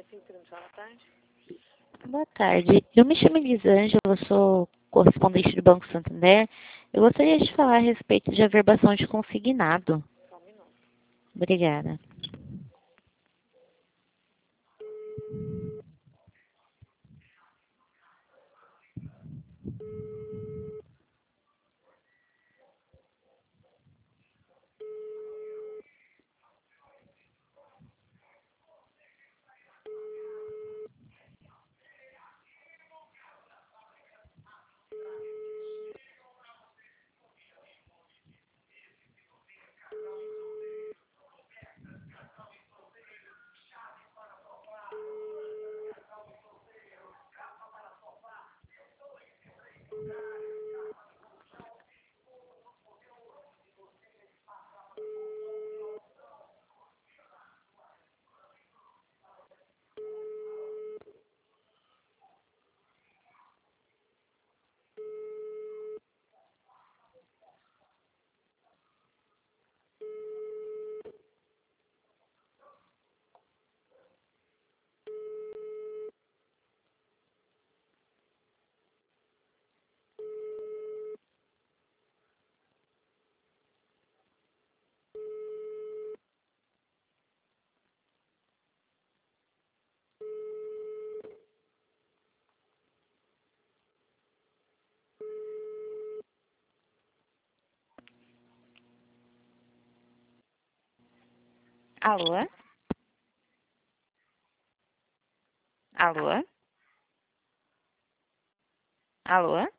Boa tarde. Boa tarde. Eu me chamo Elisângela, eu sou correspondente do Banco Santander. Eu gostaria de falar a respeito de averbação de consignado. Só um minuto. Obrigada. Alô? Alô? Alô?